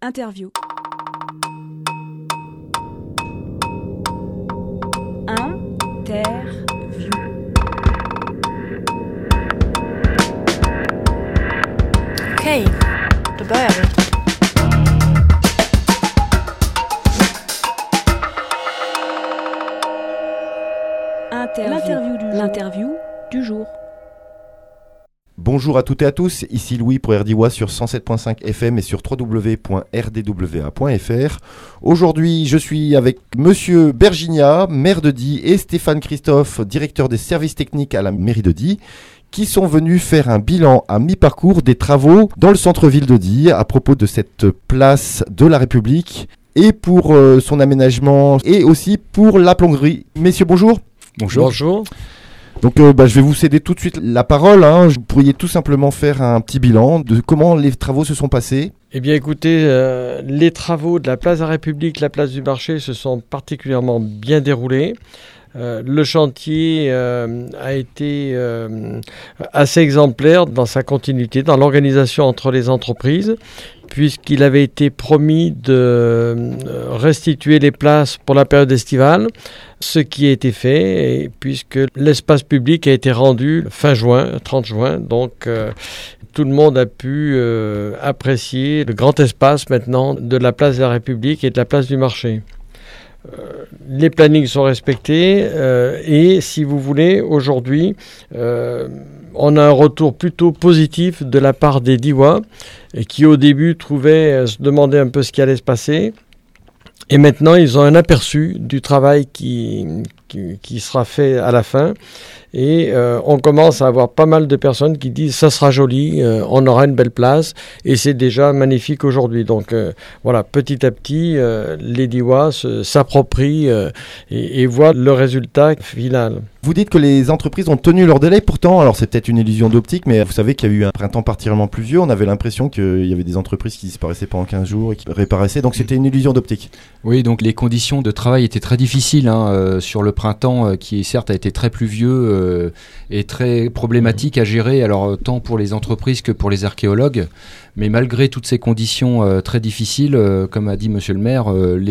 Interview. Interview. Okej, då börjar vi. L'interview du jour. Bonjour à toutes et à tous, ici Louis pour RDWA sur 107.5 FM et sur www.rdwa.fr. Aujourd'hui, je suis avec Monsieur Bergignat, maire de Die, et Stéphane Christophe, directeur des services techniques à la mairie de Die, qui sont venus faire un bilan à mi-parcours des travaux dans le centre-ville de Die à propos de cette place de la République et pour son aménagement et aussi pour la plomberie. Messieurs, bonjour. Bonjour. Donc je vais vous céder tout de suite la parole. Vous pourriez tout simplement faire un petit bilan de comment les travaux se sont passés. Eh bien écoutez, les travaux de la place de la République, la place du marché se sont particulièrement bien déroulés. Le chantier a été assez exemplaire dans sa continuité, dans l'organisation entre les entreprises, puisqu'il avait été promis de restituer les places pour la période estivale, ce qui a été fait, et puisque l'espace public a été rendu fin juin, 30 juin, donc tout le monde a pu apprécier le grand espace maintenant de la place de la République et de la place du marché. Les plannings sont respectés et si vous voulez, aujourd'hui, on a un retour plutôt positif de la part des Diois qui au début se demandaient un peu ce qui allait se passer. Et maintenant, ils ont un aperçu du travail qui sera fait à la fin. Et on commence à avoir pas mal de personnes qui disent « ça sera joli, on aura une belle place » et c'est déjà magnifique aujourd'hui. Donc voilà, petit à petit, les Diois s'approprient et voient le résultat final. Vous dites que les entreprises ont tenu leur délai, pourtant, alors c'est peut-être une illusion d'optique, mais vous savez qu'il y a eu un printemps particulièrement pluvieux, on avait l'impression qu'il y avait des entreprises qui disparaissaient pendant 15 jours et qui réapparaissaient, donc c'était une illusion d'optique. Oui, donc les conditions de travail étaient très difficiles sur le printemps, qui certes a été très pluvieux et très problématique à gérer, alors tant pour les entreprises que pour les archéologues. Mais malgré toutes ces conditions très difficiles, comme a dit Monsieur le maire,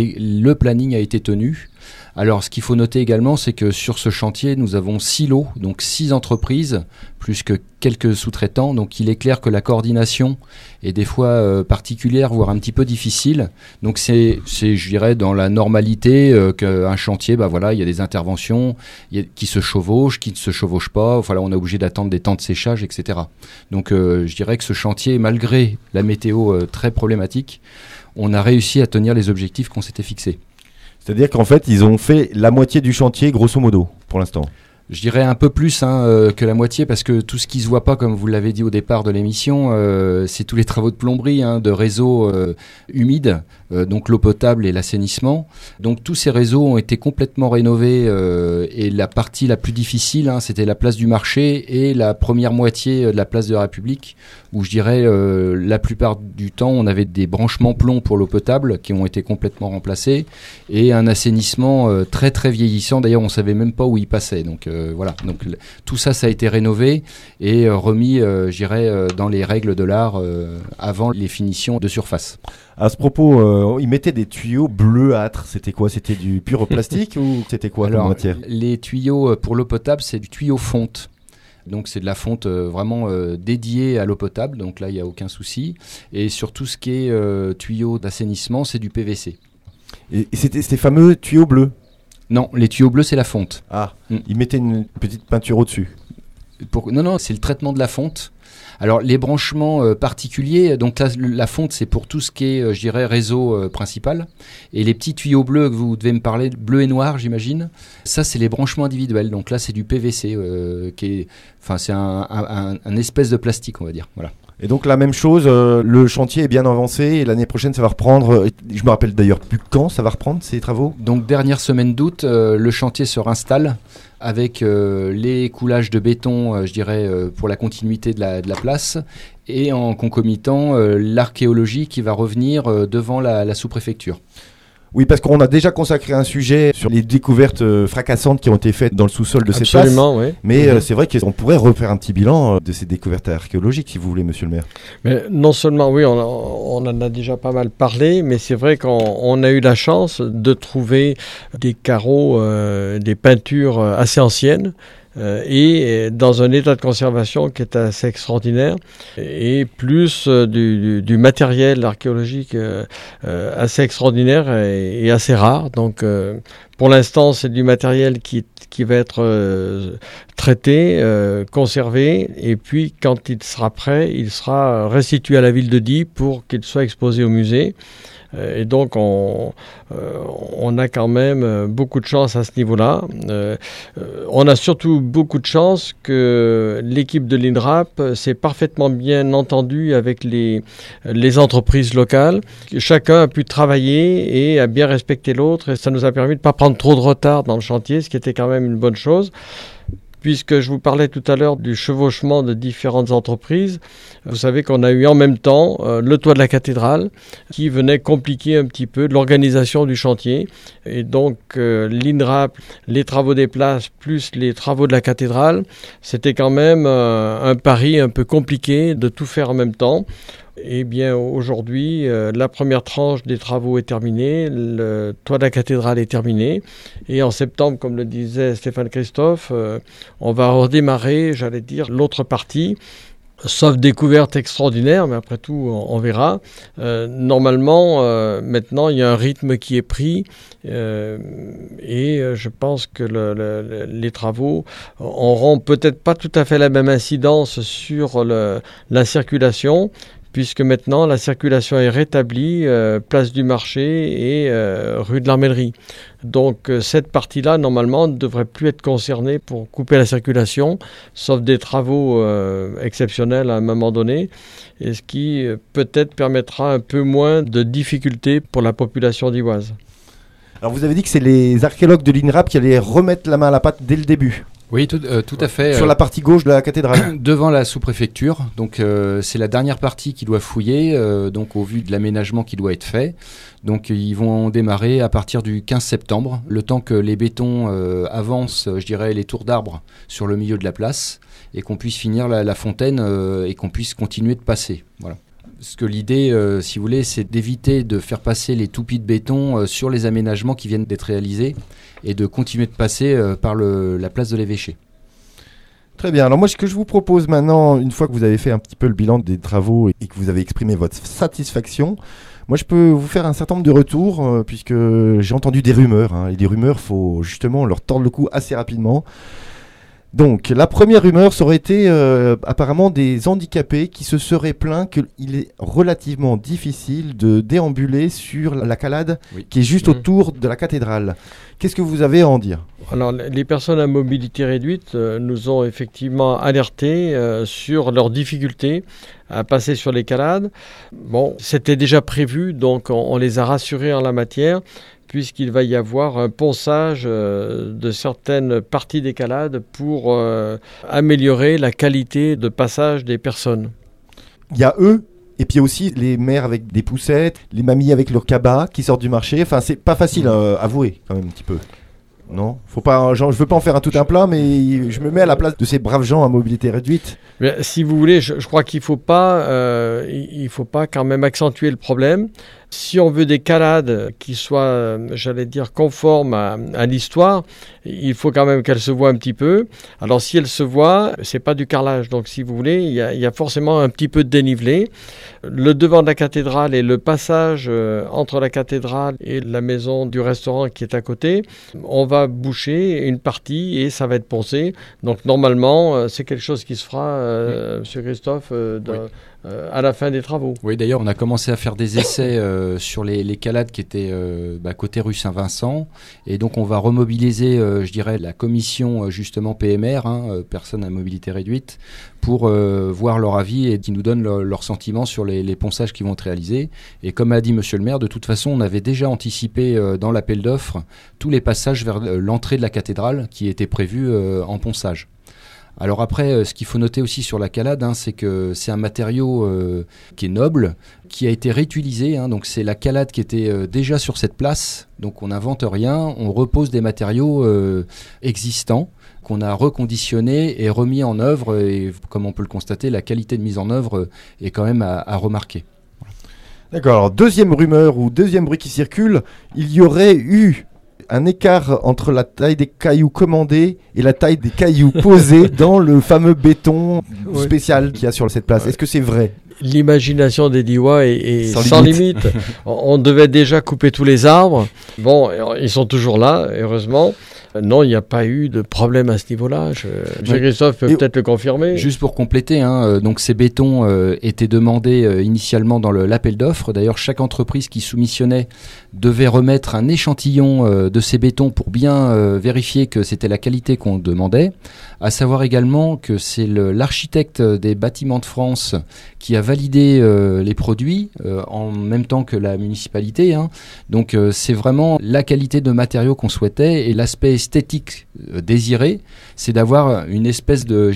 le planning a été tenu. Alors, ce qu'il faut noter également, c'est que sur ce chantier, nous avons 6 lots, donc 6 entreprises, plus que quelques sous-traitants. Donc, il est clair que la coordination est des fois particulière, voire un petit peu difficile. Donc, c'est je dirais, dans la normalité qu'un chantier, il y a des interventions qui se chevauchent, qui ne se chevauchent pas. Enfin, là, on est obligé d'attendre des temps de séchage, etc. Donc, je dirais que ce chantier, malgré la météo très problématique, on a réussi à tenir les objectifs qu'on s'était fixés. C'est-à-dire qu'en fait, ils ont fait la moitié du chantier, grosso modo, pour l'instant. Je dirais un peu plus que la moitié, parce que tout ce qui ne se voit pas, comme vous l'avez dit au départ de l'émission, c'est tous les travaux de plomberie, de réseaux humides, donc l'eau potable et l'assainissement. Donc tous ces réseaux ont été complètement rénovés et la partie la plus difficile, c'était la place du marché et la première moitié de la place de la République, où je dirais la plupart du temps, on avait des branchements plomb pour l'eau potable qui ont été complètement remplacés et un assainissement très très vieillissant. D'ailleurs, on ne savait même pas où il passait. Donc voilà, donc tout ça a été rénové et remis, dans les règles de l'art avant les finitions de surface. À ce propos, ils mettaient des tuyaux bleuâtres. C'était quoi ? C'était du pur plastique ou c'était quoi comme matière ? Les tuyaux pour l'eau potable, c'est du tuyau fonte. Donc c'est de la fonte vraiment dédiée à l'eau potable, donc là il n'y a aucun souci. Et sur tout ce qui est tuyaux d'assainissement, c'est du PVC. Et c'était ces fameux tuyaux bleus ? Non, les tuyaux bleus, c'est la fonte. Ah, ils mettaient une petite peinture au-dessus. Non, c'est le traitement de la fonte. Alors, les branchements particuliers, donc là, la fonte, c'est pour tout ce qui est, réseau principal. Et les petits tuyaux bleus que vous devez me parler, bleu et noir, j'imagine, ça, c'est les branchements individuels. Donc là, c'est du PVC, c'est un espèce de plastique, on va dire. Voilà. Et donc la même chose, le chantier est bien avancé et l'année prochaine ça va reprendre, je me rappelle d'ailleurs plus quand ça va reprendre ces travaux ? Donc dernière semaine d'août, le chantier se réinstalle avec les coulages de béton, pour la continuité de la place et en concomitant l'archéologie qui va revenir devant la sous-préfecture. Oui, parce qu'on a déjà consacré un sujet sur les découvertes fracassantes qui ont été faites dans le sous-sol de ces places. Absolument, oui. Mais c'est vrai qu'on pourrait refaire un petit bilan de ces découvertes archéologiques, si vous voulez, monsieur le maire. Mais non seulement, oui, on en a déjà pas mal parlé, mais c'est vrai qu'on a eu la chance de trouver des carreaux, des peintures assez anciennes, et dans un état de conservation qui est assez extraordinaire, et plus du matériel archéologique assez extraordinaire et assez rare. Donc pour l'instant c'est du matériel qui va être traité, conservé, et puis quand il sera prêt, il sera restitué à la ville de Die pour qu'il soit exposé au musée. Et donc on a quand même beaucoup de chance à ce niveau-là. On a surtout beaucoup de chance que l'équipe de l'INRAP s'est parfaitement bien entendue avec les entreprises locales. Chacun a pu travailler et a bien respecté l'autre, et ça nous a permis de ne pas prendre trop de retard dans le chantier, ce qui était quand même une bonne chose. Puisque je vous parlais tout à l'heure du chevauchement de différentes entreprises, vous savez qu'on a eu en même temps le toit de la cathédrale qui venait compliquer un petit peu l'organisation du chantier. Et donc l'INRAP, les travaux des places plus les travaux de la cathédrale, c'était quand même un pari un peu compliqué de tout faire en même temps. Eh bien, aujourd'hui, la première tranche des travaux est terminée, le toit de la cathédrale est terminé, et en septembre, comme le disait Stéphane Christophe, on va redémarrer, j'allais dire, l'autre partie, sauf découverte extraordinaire, mais après tout, on verra. Normalement, maintenant, il y a un rythme qui est pris, et je pense que les travaux auront peut-être pas tout à fait la même incidence sur la circulation, puisque maintenant la circulation est rétablie, place du marché et rue de l'Armellerie. Donc cette partie-là, normalement, ne devrait plus être concernée pour couper la circulation, sauf des travaux exceptionnels à un moment donné, et ce qui peut-être permettra un peu moins de difficultés pour la population d'Ivoise. Alors vous avez dit que c'est les archéologues de l'INRAP qui allaient remettre la main à la pâte dès le début. Oui, tout à fait. Sur la partie gauche de la cathédrale. Devant la sous-préfecture. Donc c'est la dernière partie qui doit fouiller, donc au vu de l'aménagement qui doit être fait. Donc ils vont démarrer à partir du 15 septembre, le temps que les bétons avancent, je dirais, les tours d'arbres sur le milieu de la place, et qu'on puisse finir la fontaine et qu'on puisse continuer de passer. Voilà. Parce que l'idée, si vous voulez, c'est d'éviter de faire passer les toupies de béton sur les aménagements qui viennent d'être réalisés, et de continuer de passer par la place de l'évêché. Très bien. Alors moi, ce que je vous propose maintenant, une fois que vous avez fait un petit peu le bilan des travaux et que vous avez exprimé votre satisfaction, moi je peux vous faire un certain nombre de retours, puisque j'ai entendu des rumeurs. Et des rumeurs, il faut justement leur tordre le cou assez rapidement. Donc, la première rumeur, ça aurait été apparemment des handicapés qui se seraient plaints qu'il est relativement difficile de déambuler sur la calade qui est juste autour de la cathédrale. Qu'est-ce que vous avez à en dire ? Alors, les personnes à mobilité réduite nous ont effectivement alertés sur leurs difficultés à passer sur les calades. Bon, c'était déjà prévu, donc on les a rassurés en la matière, puisqu'il va y avoir un ponçage de certaines parties des calades pour améliorer la qualité de passage des personnes. Il y a eux, et puis aussi les mères avec des poussettes, les mamies avec leur cabas qui sortent du marché. Enfin, c'est pas facile à avouer, quand même, un petit peu. Non, faut pas. Je veux pas en faire un tout un plat, mais je me mets à la place de ces braves gens à mobilité réduite. Mais si vous voulez, je crois qu'il faut pas quand même accentuer le problème. Si on veut des calades qui soient, j'allais dire, conformes à l'histoire, il faut quand même qu'elles se voient un petit peu. Alors si elles se voient, c'est pas du carrelage. Donc si vous voulez, il y a forcément un petit peu de dénivelé. Le devant de la cathédrale et le passage entre la cathédrale et la maison du restaurant qui est à côté, on va boucher une partie et ça va être poncé. Donc normalement, c'est quelque chose qui se fera, Monsieur Christophe, à la fin des travaux. Oui, d'ailleurs, on a commencé à faire des essais sur les calades qui étaient côté rue Saint-Vincent. Et donc, on va remobiliser, je dirais, la commission, justement, PMR, personnes à mobilité réduite, pour voir leur avis et qui nous donnent leur sentiment sur les ponçages qui vont être réalisés. Et comme a dit Monsieur le maire, de toute façon, on avait déjà anticipé dans l'appel d'offres tous les passages vers l'entrée de la cathédrale qui étaient prévus en ponçage. Alors après, ce qu'il faut noter aussi sur la calade, c'est que c'est un matériau qui est noble, qui a été réutilisé. Donc c'est la calade qui était déjà sur cette place. Donc on n'invente rien, on repose des matériaux existants qu'on a reconditionnés et remis en œuvre. Et comme on peut le constater, la qualité de mise en œuvre est quand même à remarquer. D'accord, alors deuxième rumeur ou deuxième bruit qui circule, il y aurait eu un écart entre la taille des cailloux commandés et la taille des cailloux posés dans le fameux béton spécial qu'il y a sur cette place. Est-ce que c'est vrai ? L'imagination des Diois est sans limite. On devait déjà couper tous les arbres. Bon, ils sont toujours là, heureusement. Non, il n'y a pas eu de problème à ce niveau-là. Christophe peut peut-être le confirmer. Juste pour compléter, donc ces bétons étaient demandés initialement dans l'appel d'offres. D'ailleurs, chaque entreprise qui soumissionnait devait remettre un échantillon de ces bétons pour bien vérifier que c'était la qualité qu'on demandait. À savoir également que c'est l'architecte des bâtiments de France qui a validé les produits en même temps que la municipalité. Donc c'est vraiment la qualité de matériaux qu'on souhaitait et l'aspect esthétique désiré, c'est d'avoir une espèce de,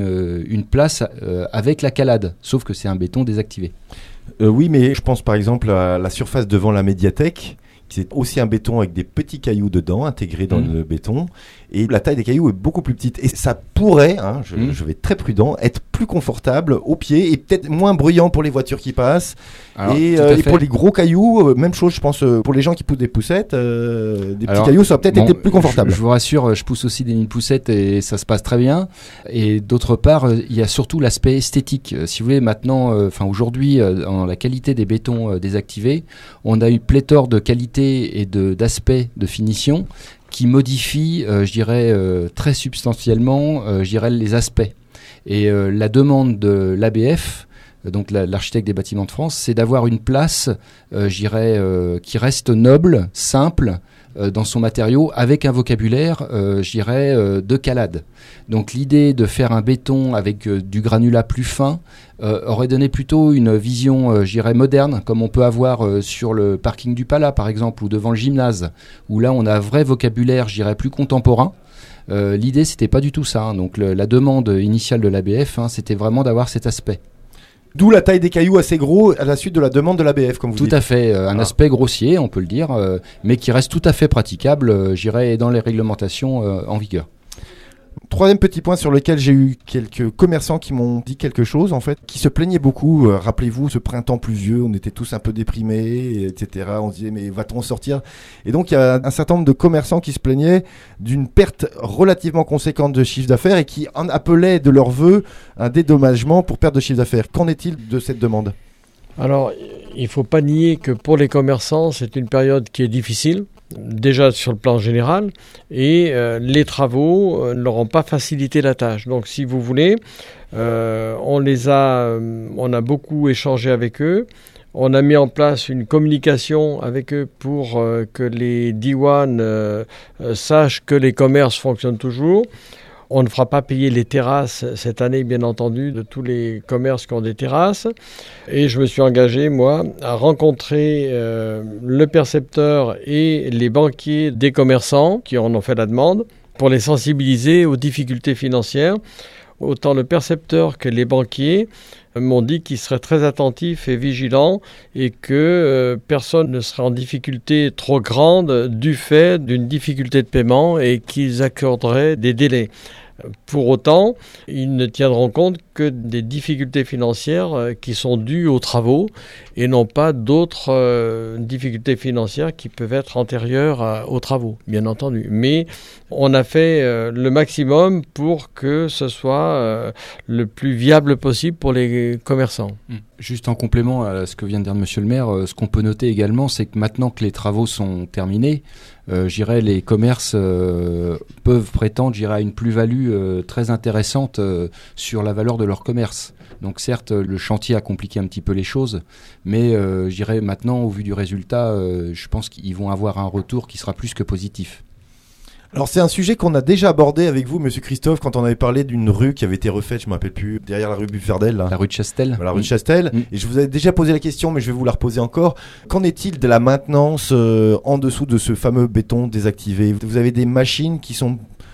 une place avec la calade, sauf que c'est un béton désactivé. Oui, mais je pense par exemple à la surface devant la médiathèque, qui est aussi un béton avec des petits cailloux dedans, intégrés dans le béton. Et la taille des cailloux est beaucoup plus petite. Et ça pourrait, je vais être très prudent, être plus confortable aux pieds et peut-être moins bruyant pour les voitures qui passent. Alors, et pour les gros cailloux, même chose, je pense, pour les gens qui poussent des poussettes, petits cailloux, ça va peut-être être plus confortable. Je vous rassure, je pousse aussi des mini-poussettes et ça se passe très bien. Et d'autre part, il y a surtout l'aspect esthétique. Si vous voulez, maintenant, aujourd'hui, dans la qualité des bétons désactivés, on a une pléthore de qualités et d'aspects de finition qui modifie, très substantiellement, les aspects. Et la demande de l'ABF, donc l'architecte des bâtiments de France, c'est d'avoir une place, qui reste noble, simple, dans son matériau, avec un vocabulaire, de calade. Donc l'idée de faire un béton avec du granulat plus fin aurait donné plutôt une vision, moderne, comme on peut avoir sur le parking du Palas, par exemple, ou devant le gymnase, où là on a un vrai vocabulaire, plus contemporain. L'idée, c'était pas du tout ça. Donc la demande initiale de l'ABF, c'était vraiment d'avoir cet aspect. D'où la taille des cailloux assez gros à la suite de la demande de l'ABF, comme vous dites. Tout à fait, un aspect grossier, on peut le dire, mais qui reste tout à fait praticable, dans les réglementations en vigueur. Troisième petit point sur lequel j'ai eu quelques commerçants qui m'ont dit quelque chose, en fait, qui se plaignaient beaucoup. Rappelez-vous, ce printemps pluvieux, on était tous un peu déprimés, etc. On se disait, mais va-t-on sortir ? Et donc, il y a un certain nombre de commerçants qui se plaignaient d'une perte relativement conséquente de chiffre d'affaires et qui en appelaient de leur vœu un dédommagement pour perte de chiffre d'affaires. Qu'en est-il de cette demande ? Alors, il ne faut pas nier que pour les commerçants, c'est une période qui est difficile. Déjà sur le plan général, et les travaux ne leur ont pas facilité la tâche. Donc si vous voulez, on a beaucoup échangé avec eux, on a mis en place une communication avec eux pour que les diwans sachent que les commerces fonctionnent toujours. On ne fera pas payer les terrasses cette année, bien entendu, de tous les commerces qui ont des terrasses. Et je me suis engagé, moi, à rencontrer le percepteur et les banquiers des commerçants qui en ont fait la demande pour les sensibiliser aux difficultés financières. Autant le percepteur que les banquiers m'ont dit qu'ils seraient très attentifs et vigilants et que personne ne serait en difficulté trop grande du fait d'une difficulté de paiement et qu'ils accorderaient des délais. Pour autant, ils ne tiendront compte que des difficultés financières qui sont dues aux travaux et non pas d'autres difficultés financières qui peuvent être antérieures aux travaux, bien entendu. Mais on a fait le maximum pour que ce soit le plus viable possible pour les commerçants. Juste en complément à ce que vient de dire Monsieur le maire, ce qu'on peut noter également, c'est que maintenant que les travaux sont terminés, les commerces peuvent prétendre à une plus-value très intéressante sur la valeur de leur commerce. Donc certes, le chantier a compliqué un petit peu les choses, mais maintenant, au vu du résultat, je pense qu'ils vont avoir un retour qui sera plus que positif. Alors c'est un sujet qu'on a déjà abordé avec vous, Monsieur Christophe, quand on avait parlé d'une rue qui avait été refaite, je me rappelle plus, derrière la rue Bufferdel. Là. La rue de Chastel. La rue de Chastel. Et je vous avais déjà posé la question, mais je vais vous la reposer encore. Qu'en est-il de la maintenance en dessous de ce fameux béton désactivé ? Vous avez des machines qui sont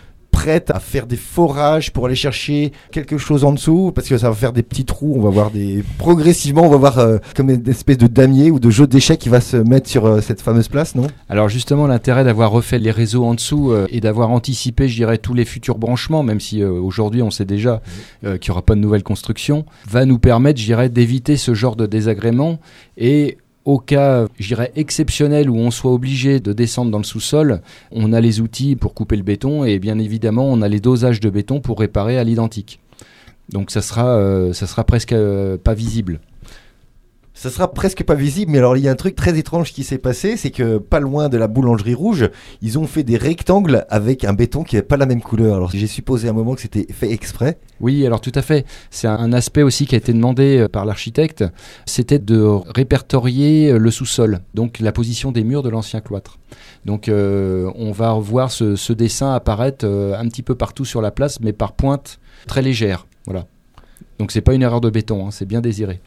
prête à faire des forages pour aller chercher quelque chose en dessous, parce que ça va faire des petits trous, on va voir progressivement, on va voir comme une espèce de damier ou de jeu d'échecs qui va se mettre sur cette fameuse place, non? Alors justement, l'intérêt d'avoir refait les réseaux en dessous et d'avoir anticipé, je dirais, tous les futurs branchements, même si aujourd'hui on sait déjà qu'il n'y aura pas de nouvelle construction, va nous permettre, je dirais, d'éviter ce genre de désagréments. Et au cas, je dirais, exceptionnel où on soit obligé de descendre dans le sous-sol, on a les outils pour couper le béton et bien évidemment, on a les dosages de béton pour réparer à l'identique. Donc ça sera presque pas visible. Ça sera presque pas visible, mais alors il y a un truc très étrange qui s'est passé, c'est que pas loin de la boulangerie rouge, ils ont fait des rectangles avec un béton qui n'avait pas la même couleur. Alors j'ai supposé à un moment que c'était fait exprès. Oui, alors tout à fait. C'est un aspect aussi qui a été demandé par l'architecte, c'était de répertorier le sous-sol, donc la position des murs de l'ancien cloître. Donc on va voir ce dessin apparaître un petit peu partout sur la place, mais par pointe très légère. Voilà. Donc c'est pas une erreur de béton, c'est bien désiré.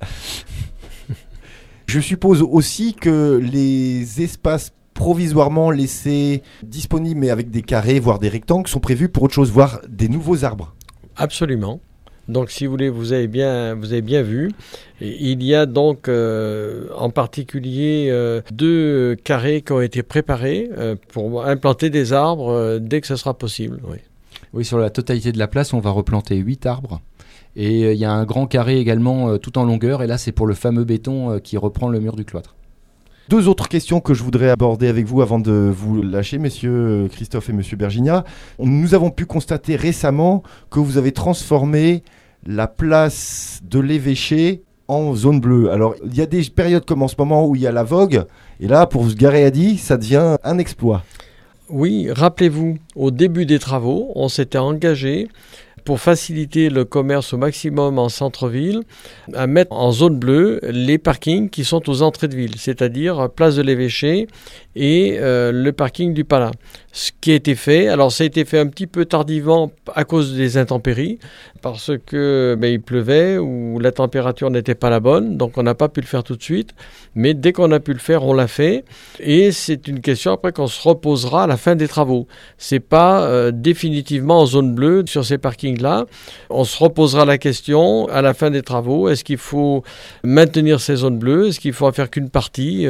Je suppose aussi que les espaces provisoirement laissés disponibles, mais avec des carrés, voire des rectangles, sont prévus pour autre chose, voire des nouveaux arbres. Absolument. Donc, si vous voulez, vous avez bien vu. Il y a donc en particulier 2 carrés qui ont été préparés pour implanter des arbres dès que ce sera possible. Oui, sur la totalité de la place, on va replanter 8 arbres. Et il y a un grand carré également tout en longueur. Et là, c'est pour le fameux béton qui reprend le mur du cloître. 2 autres questions que je voudrais aborder avec vous avant de vous lâcher, messieurs Christophe et monsieur Bergignat. Nous avons pu constater récemment que vous avez transformé la place de l'évêché en zone bleue. Alors, il y a des périodes comme en ce moment où il y a la vogue. Et là, pour se garer à Die, ça devient un exploit. Oui, rappelez-vous, au début des travaux, on s'était engagé pour faciliter le commerce au maximum en centre-ville, à mettre en zone bleue les parkings qui sont aux entrées de ville, c'est-à-dire place de l'évêché et le parking du Palas. Ce qui a été fait, alors ça a été fait un petit peu tardivement à cause des intempéries, parce que il pleuvait ou la température n'était pas la bonne, donc on n'a pas pu le faire tout de suite, mais dès qu'on a pu le faire, on l'a fait, et c'est une question après qu'on se reposera à la fin des travaux. C'est pas définitivement en zone bleue sur ces parkings-là, on se reposera la question à la fin des travaux, est-ce qu'il faut maintenir ces zones bleues, est-ce qu'il faut en faire qu'une partie,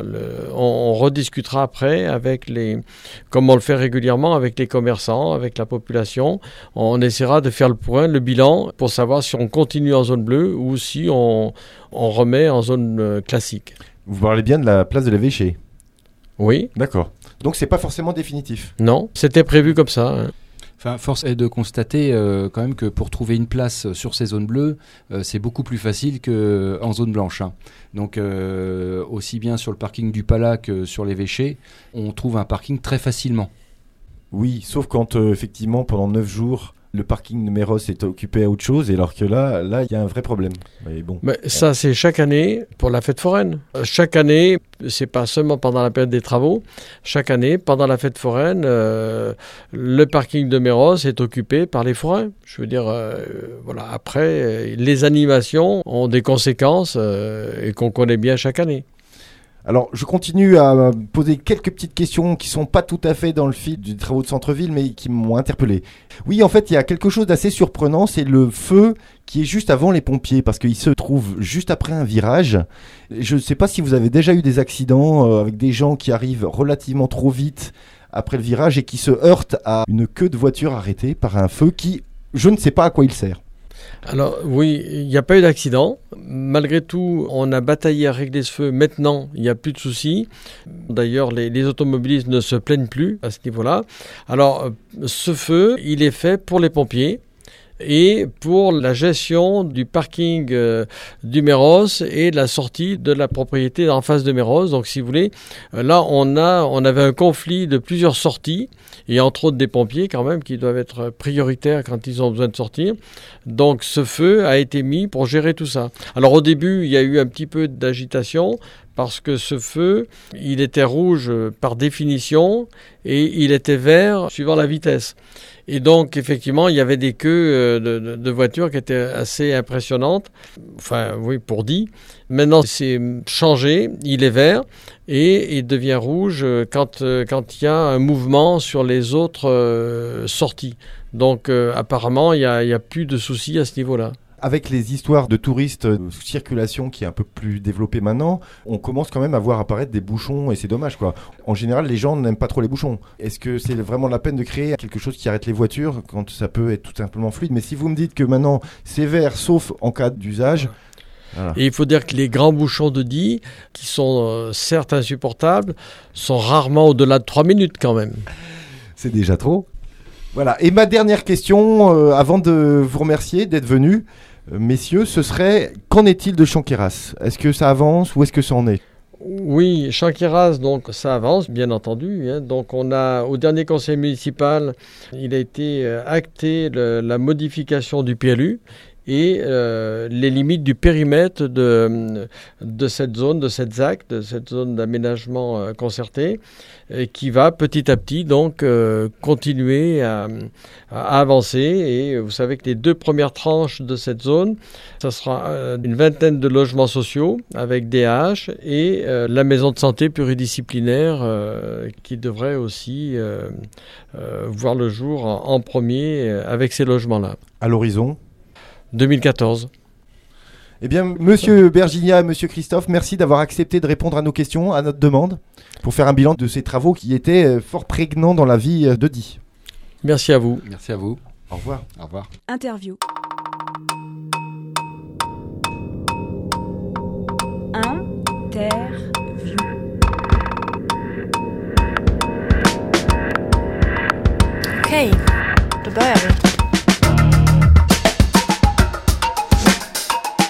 on rediscutera après avec comme on le fait régulièrement avec les commerçants, avec la population, on essaiera de faire le point, le bilan, pour savoir si on continue en zone bleue ou si on remet en zone classique. Vous parlez bien de la place de l'évêché? Oui. D'accord. Donc c'est pas forcément définitif? Non, c'était prévu comme ça. Enfin, force est de constater quand même que pour trouver une place sur ces zones bleues, c'est beaucoup plus facile qu'en zone blanche. Donc aussi bien sur le parking du Palas que sur l'évêché, on trouve un parking très facilement. Oui, sauf quand effectivement pendant 9 jours, le parking de Méros est occupé à autre chose, alors que là, il y a un vrai problème. Mais bon. Mais ça, c'est chaque année pour la fête foraine. Chaque année, c'est pas seulement pendant la période des travaux. Chaque année, pendant la fête foraine, le parking de Méros est occupé par les forains. Je veux dire, voilà. Après, les animations ont des conséquences et qu'on connaît bien chaque année. Alors, je continue à poser quelques petites questions qui sont pas tout à fait dans le fil des travaux de centre-ville, mais qui m'ont interpellé. Oui, en fait, il y a quelque chose d'assez surprenant, c'est le feu qui est juste avant les pompiers, parce qu'il se trouve juste après un virage. Je ne sais pas si vous avez déjà eu des accidents avec des gens qui arrivent relativement trop vite après le virage et qui se heurtent à une queue de voiture arrêtée par un feu qui, je ne sais pas à quoi il sert. Alors oui, il n'y a pas eu d'accident. Malgré tout, on a bataillé à régler ce feu. Maintenant, il n'y a plus de soucis. D'ailleurs, les automobilistes ne se plaignent plus à ce niveau-là. Alors, ce feu, il est fait pour les pompiers et pour la gestion du parking du Méros et de la sortie de la propriété en face de Méros. Donc, si vous voulez, là, on avait un conflit de plusieurs sorties et entre autres des pompiers quand même qui doivent être prioritaires quand ils ont besoin de sortir. Donc, ce feu a été mis pour gérer tout ça. Alors, au début, il y a eu un petit peu d'agitation parce que ce feu, il était rouge par définition et il était vert suivant la vitesse. Et donc, effectivement, il y avait des queues de voitures qui étaient assez impressionnantes. Enfin, oui, pour 10. Maintenant, c'est changé. Il est vert et il devient rouge quand il y a un mouvement sur les autres sorties. Donc, apparemment, il y a plus de soucis à ce niveau-là. Avec les histoires de touristes, de circulation qui est un peu plus développée maintenant, on commence quand même à voir apparaître des bouchons et c'est dommage, quoi. En général, les gens n'aiment pas trop les bouchons. Est-ce que c'est vraiment la peine de créer quelque chose qui arrête les voitures quand ça peut être tout simplement fluide? Mais si vous me dites que maintenant c'est vert sauf en cas d'usage... Voilà. Et il faut dire que les grands bouchons de 10, qui sont certes insupportables, sont rarement au-delà de 3 minutes quand même. C'est déjà trop. Voilà. Et ma dernière question, avant de vous remercier d'être venus, messieurs, ce serait, qu'en est-il de Chanqueyras? Est-ce que ça avance ou est-ce que ça en est? Oui, Chanqueyras, donc ça avance, bien entendu. Donc on a, au dernier conseil municipal, il a été acté la modification du PLU et les limites du périmètre de cette zone, de cette ZAC, de cette zone d'aménagement concerté, qui va petit à petit donc continuer à avancer. Et vous savez que les 2 premières tranches de cette zone, ça sera une vingtaine de logements sociaux avec des haches et la maison de santé pluridisciplinaire qui devrait aussi voir le jour en premier avec ces logements-là. À l'horizon 2014. Eh bien, monsieur Berginia et monsieur Christophe, merci d'avoir accepté de répondre à nos questions, à notre demande, pour faire un bilan de ces travaux qui étaient fort prégnants dans la vie de Die. Merci à vous. Merci à vous. Au revoir. Au revoir. Interview. Interview. Okej, då börjar vi.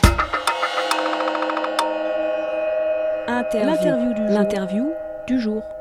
L'interview du jour.